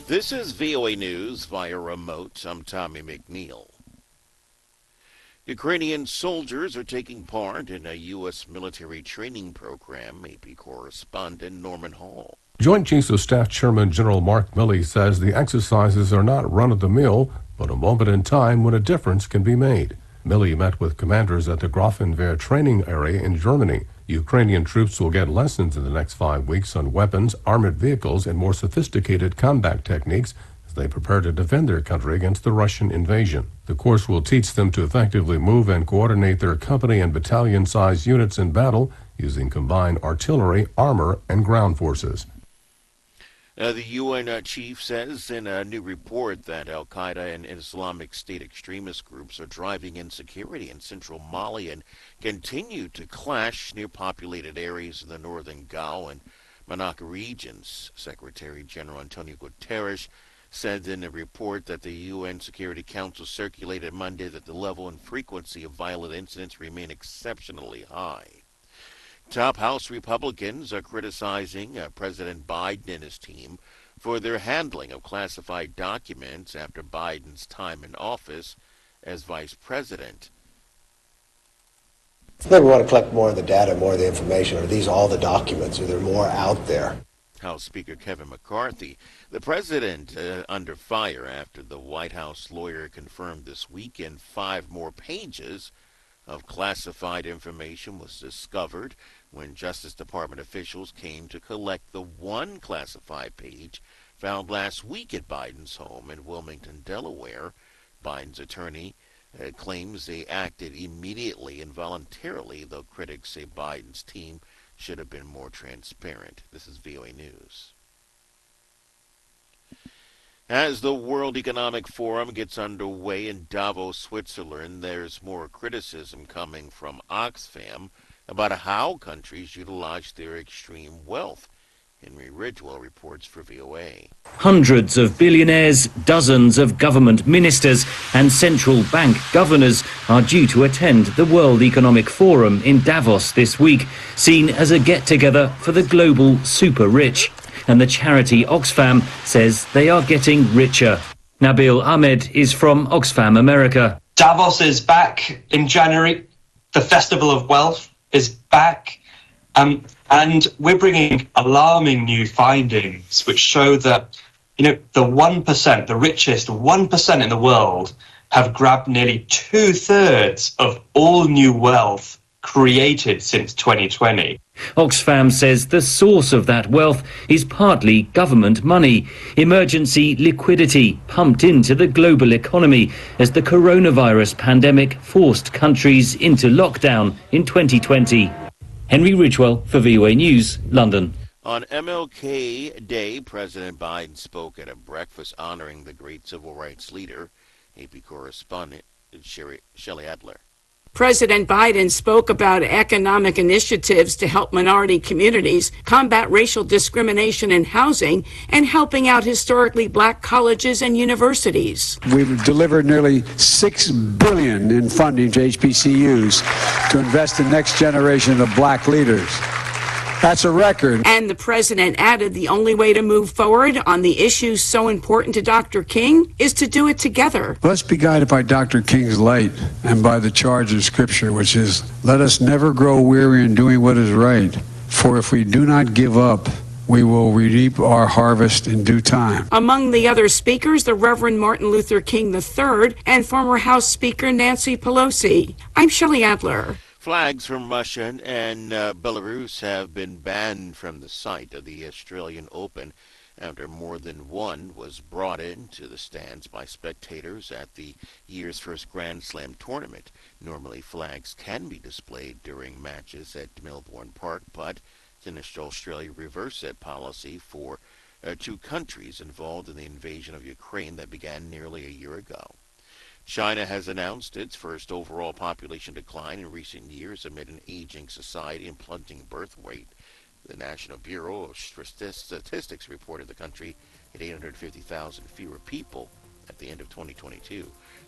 This is VOA News via remote. I'm Tommy McNeil. Ukrainian soldiers are taking part in a U.S. military training program. AP correspondent Norman Hall. Joint Chiefs of Staff Chairman General Mark Milley says the exercises are not run-of-the-mill, but a moment in time when a difference can be made. Milley met with commanders at the Grafenwehr training area in Germany. Ukrainian troops will get lessons in the next 5 weeks on weapons, armored vehicles, and more sophisticated combat techniques as they prepare to defend their country against the Russian invasion. The course will teach them to effectively move and coordinate their company and battalion-sized units in battle using combined artillery, armor, and ground forces. The UN chief says in a new report that al-Qaeda and Islamic State extremist groups are driving insecurity in central Mali and continue to clash near populated areas in the northern Gao and Monaco regions. Secretary General Antonio Guterres said in a report that the UN Security Council circulated Monday that the level and frequency of violent incidents remain exceptionally high. Top House Republicans are criticizing President Biden and his team for their handling of classified documents after Biden's time in office as vice president. I think we want to collect more of the data, more of the information. Are these all the documents? Are there more out there? House Speaker Kevin McCarthy. The president under fire after the White House lawyer confirmed this weekend 5 more pages of classified information was discovered when Justice Department officials came to collect the one classified page found last week at Biden's home in Wilmington, Delaware. Biden's attorney claims they acted immediately and voluntarily, though critics say Biden's team should have been more transparent. This is VOA News. As the World Economic Forum gets underway in Davos, Switzerland, there's more criticism coming from Oxfam about how countries utilize their extreme wealth. Henry Ridgewell reports for VOA. Hundreds of billionaires, dozens of government ministers and central bank governors are due to attend the World Economic Forum in Davos this week, seen as a get-together for the global super-rich. And the charity Oxfam says they are getting richer. Nabil Ahmed is from Oxfam America. Davos is back in January. The Festival of Wealth is back. And we're bringing alarming new findings which show that, the 1%, the richest 1% in the world, have grabbed nearly 2/3 of all new wealth created since 2020. Oxfam says the source of that wealth is partly government money, emergency liquidity pumped into the global economy as the coronavirus pandemic forced countries into lockdown in 2020. Henry Ridgewell for VOA News, London. On MLK Day, President Biden spoke at a breakfast honoring the great civil rights leader. AP correspondent Shelley Adler. President Biden spoke about economic initiatives to help minority communities, combat racial discrimination in housing, and helping out historically black colleges and universities. We've delivered nearly $6 billion in funding to HBCUs to invest in the next generation of black leaders. That's a record. And the president added the only way to move forward on the issues so important to Dr. King is to do it together. Let's be guided by Dr. King's light and by the charge of Scripture, which is, let us never grow weary in doing what is right. For if we do not give up, we will reap our harvest in due time. Among the other speakers, the Reverend Martin Luther King III and former House Speaker Nancy Pelosi. I'm Shelley Adler. Flags from Russia and Belarus have been banned from the site of the Australian Open after more than one was brought into the stands by spectators at the year's first Grand Slam tournament. Normally, flags can be displayed during matches at Melbourne Park, but Tennis Australia reversed that policy for 2 countries involved in the invasion of Ukraine that began nearly a year ago. China has announced its first overall population decline in recent years amid an aging society and plunging birth rate. The National Bureau of Statistics reported the country had 850,000 fewer people at the end of 2022.